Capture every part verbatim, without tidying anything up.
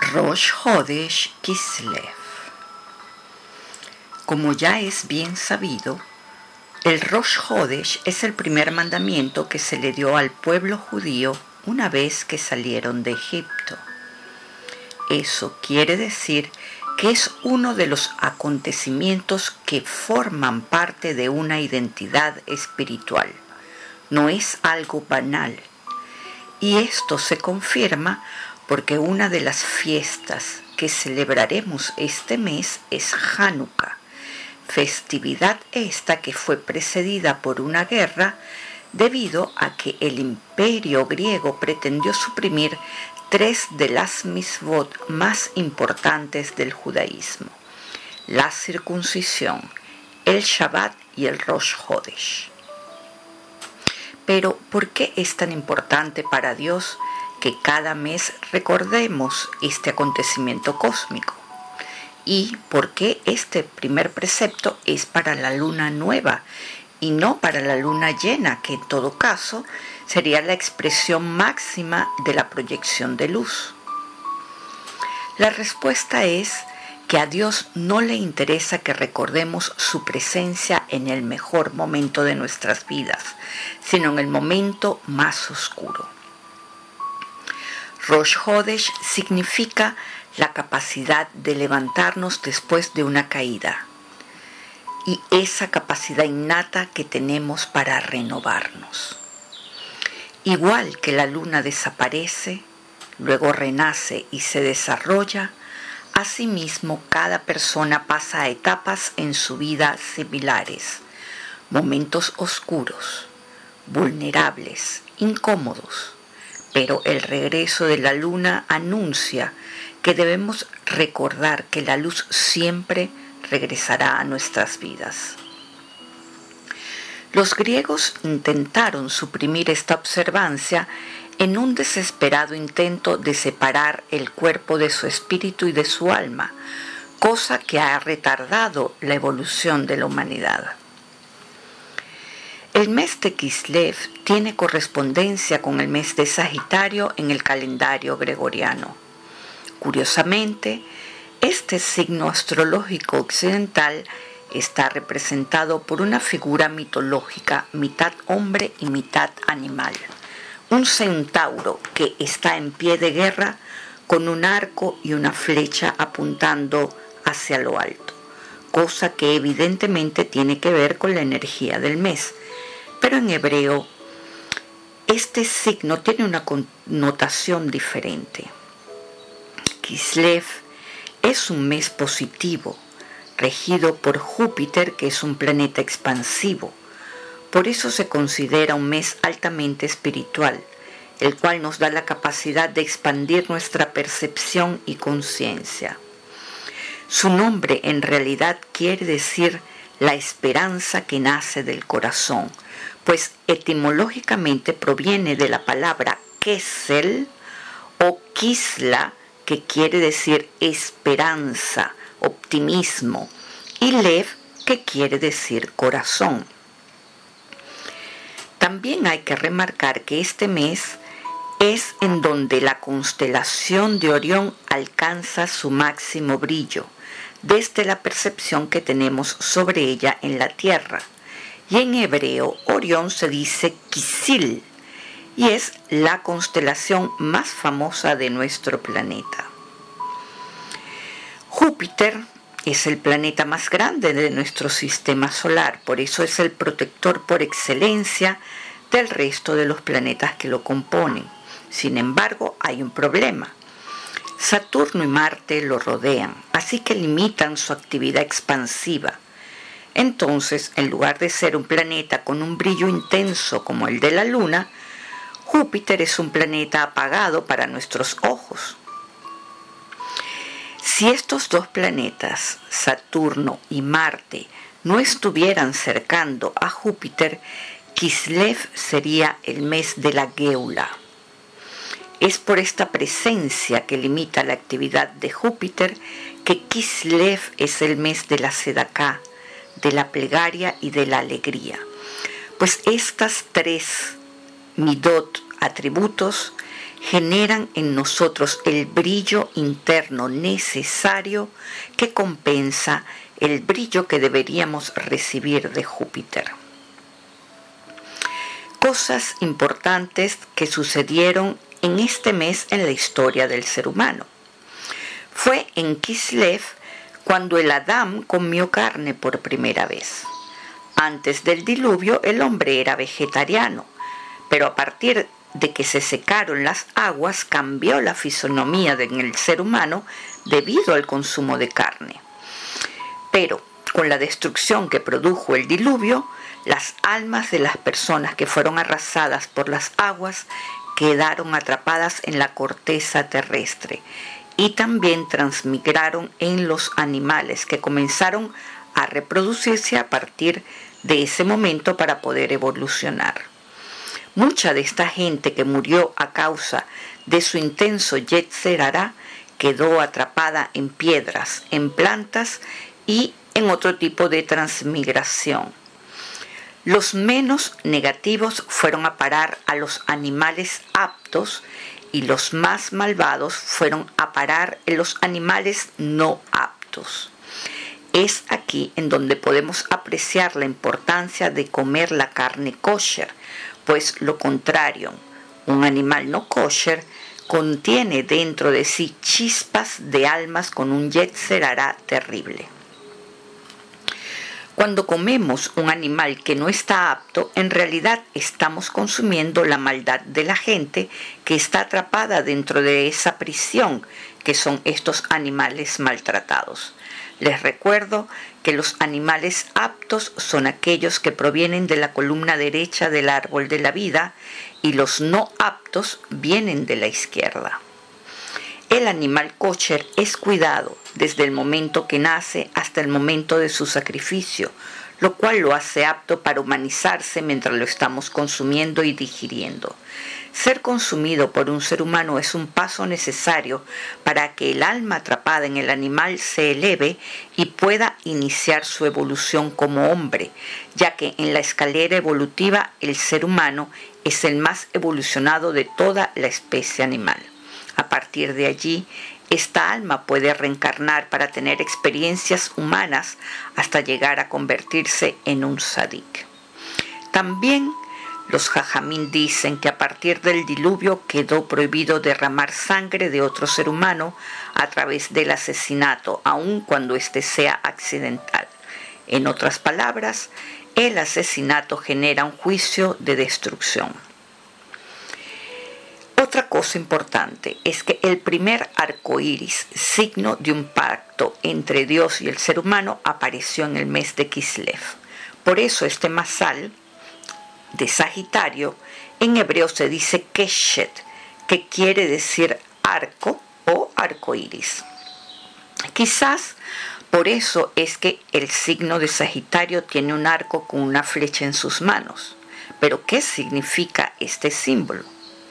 Rosh Hodesh Kislev. Como ya es bien sabido, el Rosh Hodesh es el primer mandamiento que se le dio al pueblo judío una vez que salieron de Egipto. Eso quiere decir que es uno de los acontecimientos que forman parte de una identidad espiritual. No es algo banal. Y esto se confirma porque una de las fiestas que celebraremos este mes es Hanukkah, festividad esta que fue precedida por una guerra debido a que el imperio griego pretendió suprimir tres de las mitzvot más importantes del judaísmo: la circuncisión, el Shabbat y el Rosh Hodesh. Pero, ¿por qué es tan importante para Dios que cada mes recordemos este acontecimiento cósmico? ¿Y por qué este primer precepto es para la luna nueva y no para la luna llena, que en todo caso sería la expresión máxima de la proyección de luz? La respuesta es que a Dios no le interesa que recordemos su presencia en el mejor momento de nuestras vidas, sino en el momento más oscuro. Rosh Hodesh significa la capacidad de levantarnos después de una caída y esa capacidad innata que tenemos para renovarnos. Igual que la luna desaparece, luego renace y se desarrolla, asimismo cada persona pasa a etapas en su vida similares, momentos oscuros, vulnerables, incómodos. Pero el regreso de la luna anuncia que debemos recordar que la luz siempre regresará a nuestras vidas. Los griegos intentaron suprimir esta observancia en un desesperado intento de separar el cuerpo de su espíritu y de su alma, cosa que ha retardado la evolución de la humanidad. El mes de Kislev tiene correspondencia con el mes de Sagitario en el calendario gregoriano. Curiosamente, este signo astrológico occidental está representado por una figura mitológica mitad hombre y mitad animal, un centauro que está en pie de guerra con un arco y una flecha apuntando hacia lo alto, cosa que evidentemente tiene que ver con la energía del mes. Pero en hebreo, este signo tiene una connotación diferente. Kislev es un mes positivo, regido por Júpiter, que es un planeta expansivo. Por eso se considera un mes altamente espiritual, el cual nos da la capacidad de expandir nuestra percepción y conciencia. Su nombre en realidad quiere decir la esperanza que nace del corazón, pues etimológicamente proviene de la palabra kesel o kisla, que quiere decir esperanza, optimismo, y lev, que quiere decir corazón. También hay que remarcar que este mes es en donde la constelación de Orión alcanza su máximo brillo, desde la percepción que tenemos sobre ella en la Tierra. Y en hebreo, Orión se dice Kisil, y es la constelación más famosa de nuestro planeta. Júpiter es el planeta más grande de nuestro sistema solar, por eso es el protector por excelencia del resto de los planetas que lo componen. Sin embargo, hay un problema. Saturno y Marte lo rodean, así que limitan su actividad expansiva. Entonces, en lugar de ser un planeta con un brillo intenso como el de la Luna, Júpiter es un planeta apagado para nuestros ojos. Si estos dos planetas, Saturno y Marte, no estuvieran cercando a Júpiter, Kislev sería el mes de la Geula. Es por esta presencia que limita la actividad de Júpiter que Kislev es el mes de la Sedaká, de la plegaria y de la alegría. Pues estas tres midot, atributos, generan en nosotros el brillo interno necesario que compensa el brillo que deberíamos recibir de Júpiter. Cosas importantes que sucedieron en este mes en la historia del ser humano. Fue en Kislev cuando el Adán comió carne por primera vez. Antes del diluvio el hombre era vegetariano, pero a partir de que se secaron las aguas cambió la fisonomía del ser humano debido al consumo de carne. Pero con la destrucción que produjo el diluvio, las almas de las personas que fueron arrasadas por las aguas quedaron atrapadas en la corteza terrestre y también transmigraron en los animales que comenzaron a reproducirse a partir de ese momento para poder evolucionar. Mucha de esta gente que murió a causa de su intenso Yetzer Hará quedó atrapada en piedras, en plantas y en otro tipo de transmigración. Los menos negativos fueron a parar a los animales aptos y los más malvados fueron a parar en los animales no aptos. Es aquí en donde podemos apreciar la importancia de comer la carne kosher, pues lo contrario, un animal no kosher contiene dentro de sí chispas de almas con un Yetzer Hará terrible. Cuando comemos un animal que no está apto, en realidad estamos consumiendo la maldad de la gente que está atrapada dentro de esa prisión que son estos animales maltratados. Les recuerdo que los animales aptos son aquellos que provienen de la columna derecha del árbol de la vida y los no aptos vienen de la izquierda. El animal kosher es cuidado desde el momento que nace hasta el momento de su sacrificio, lo cual lo hace apto para humanizarse mientras lo estamos consumiendo y digiriendo. Ser consumido por un ser humano es un paso necesario para que el alma atrapada en el animal se eleve y pueda iniciar su evolución como hombre, ya que en la escalera evolutiva el ser humano es el más evolucionado de toda la especie animal. A partir de allí, esta alma puede reencarnar para tener experiencias humanas hasta llegar a convertirse en un tzadik. También los jajamín dicen que a partir del diluvio quedó prohibido derramar sangre de otro ser humano a través del asesinato, aun cuando éste sea accidental. En otras palabras, el asesinato genera un juicio de destrucción. Otra cosa importante es que el primer arco iris, signo de un pacto entre Dios y el ser humano, apareció en el mes de Kislev. Por eso este masal de Sagitario en hebreo se dice Keshet, que quiere decir arco o arco iris. Quizás por eso es que el signo de Sagitario tiene un arco con una flecha en sus manos. Pero ¿qué significa este símbolo?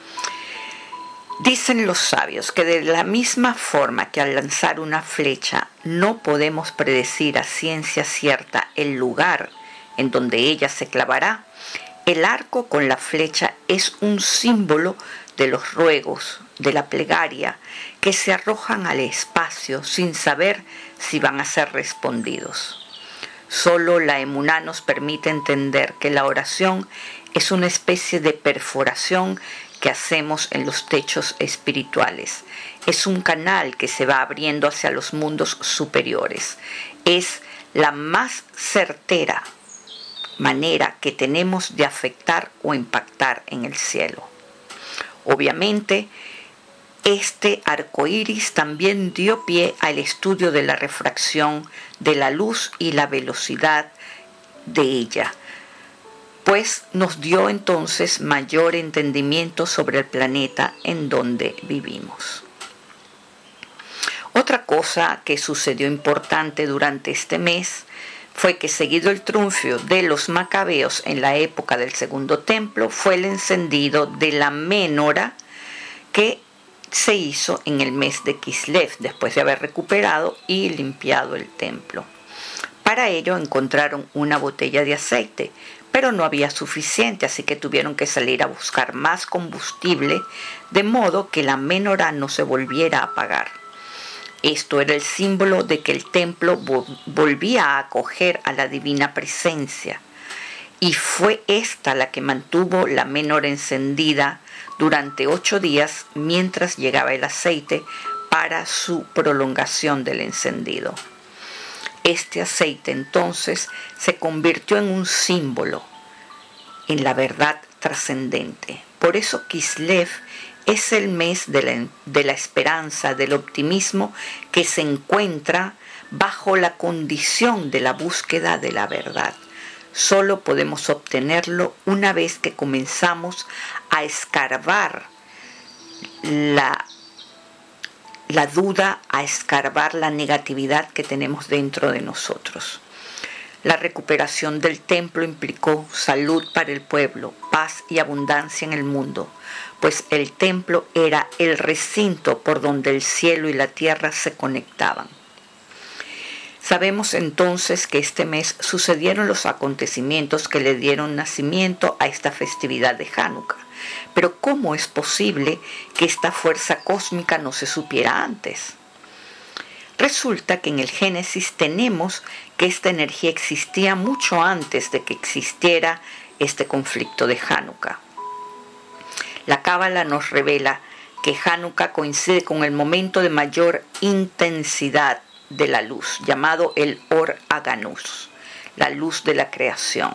Dicen los sabios que de la misma forma que al lanzar una flecha no podemos predecir a ciencia cierta el lugar en donde ella se clavará, el arco con la flecha es un símbolo de los ruegos, de la plegaria, que se arrojan al espacio sin saber si van a ser respondidos. Solo la emuná nos permite entender que la oración es una especie de perforación que hacemos en los techos espirituales. Es un canal que se va abriendo hacia los mundos superiores. Es la más certera manera que tenemos de afectar o impactar en el cielo. Obviamente, este arco iris también dio pie al estudio de la refracción de la luz y la velocidad de ella, pues nos dio entonces mayor entendimiento sobre el planeta en donde vivimos. Otra cosa que sucedió importante durante este mes fue que, seguido el triunfo de los macabeos en la época del Segundo Templo, fue el encendido de la menora que se hizo en el mes de Kislev, después de haber recuperado y limpiado el templo. Para ello encontraron una botella de aceite, pero no había suficiente, así que tuvieron que salir a buscar más combustible, de modo que la menorá no se volviera a apagar. Esto era el símbolo de que el templo volvía a acoger a la divina presencia, y fue esta la que mantuvo la menorá encendida durante ocho días mientras llegaba el aceite para su prolongación del encendido. Este aceite entonces se convirtió en un símbolo, en la verdad trascendente. Por eso Kislev es el mes de la, de la esperanza, del optimismo, que se encuentra bajo la condición de la búsqueda de la verdad. Solo podemos obtenerlo una vez que comenzamos a escarbar la, la duda, a escarbar la negatividad que tenemos dentro de nosotros. La recuperación del templo implicó salud para el pueblo, paz y abundancia en el mundo, pues el templo era el recinto por donde el cielo y la tierra se conectaban. Sabemos entonces que este mes sucedieron los acontecimientos que le dieron nacimiento a esta festividad de Hanukkah. Pero ¿cómo es posible que esta fuerza cósmica no se supiera antes? Resulta que en el Génesis tenemos que esta energía existía mucho antes de que existiera este conflicto de Hanukkah. La Cábala nos revela que Hanukkah coincide con el momento de mayor intensidad de la luz, llamado el Or Haganus, la luz de la creación.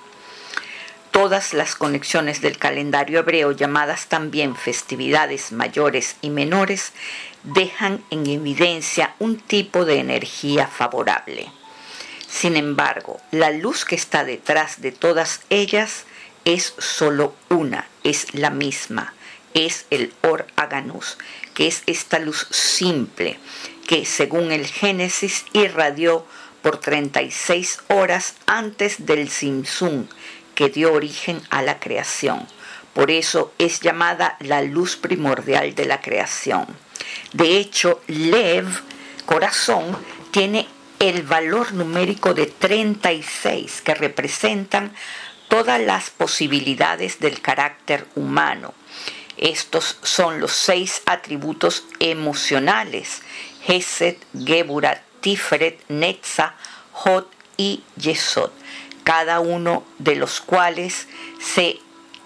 Todas las conexiones del calendario hebreo, llamadas también festividades mayores y menores, dejan en evidencia un tipo de energía favorable. Sin embargo, la luz que está detrás de todas ellas es solo una, es la misma, es el Or Haganus, que es esta luz simple, que según el Génesis irradió por treinta y seis horas antes del Tzimtzum, que dio origen a la creación. Por eso es llamada la luz primordial de la creación. De hecho, Lev, corazón, tiene el valor numérico de treinta y seis, que representan todas las posibilidades del carácter humano. Estos son los seis atributos emocionales: Hesed, Geburah, Tiferet, Netzach, Hod y Yesod, cada uno de los cuales se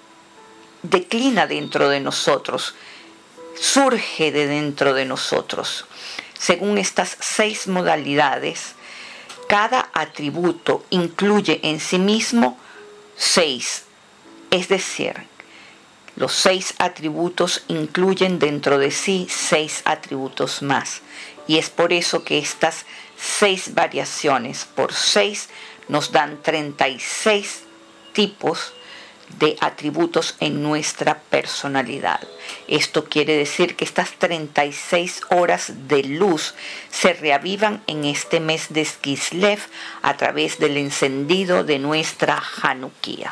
declina dentro de nosotros, surge de dentro de nosotros. Según estas seis modalidades, cada atributo incluye en sí mismo seis, es decir, los seis atributos incluyen dentro de sí seis atributos más. Y es por eso que estas seis variaciones por seis nos dan treinta y seis tipos de atributos en nuestra personalidad. Esto quiere decir que estas treinta y seis horas de luz se reavivan en este mes de Kislev a través del encendido de nuestra Hanukkah.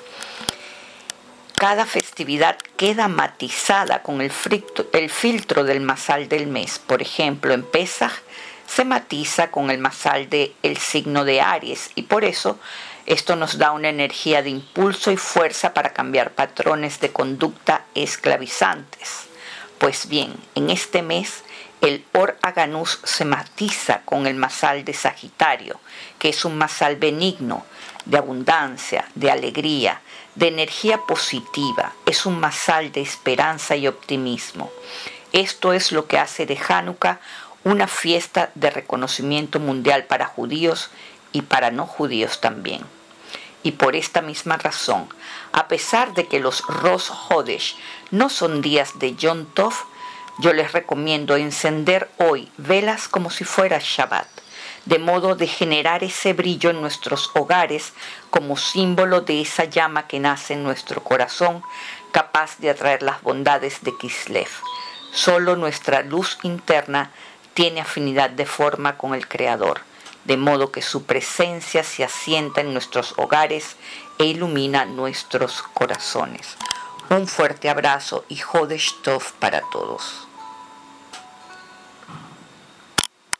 Cada festividad queda matizada con el, fricto, el filtro del masal del mes. Por ejemplo, en Pesaj se matiza con el masal del signo de Aries, y por eso esto nos da una energía de impulso y fuerza para cambiar patrones de conducta esclavizantes. Pues bien, en este mes el Or Haganus se matiza con el masal de Sagitario, que es un masal benigno, de abundancia, de alegría, de energía positiva. Es un masal de esperanza y optimismo. Esto es lo que hace de Hanukkah una fiesta de reconocimiento mundial para judíos y para no judíos también. Y por esta misma razón, a pesar de que los Rosh Hodesh no son días de Yom Tov, yo les recomiendo encender hoy velas como si fuera Shabbat, de modo de generar ese brillo en nuestros hogares como símbolo de esa llama que nace en nuestro corazón, capaz de atraer las bondades de Kislev. Solo nuestra luz interna tiene afinidad de forma con el Creador, de modo que su presencia se asienta en nuestros hogares e ilumina nuestros corazones. Un fuerte abrazo y Hodesh Tov para todos.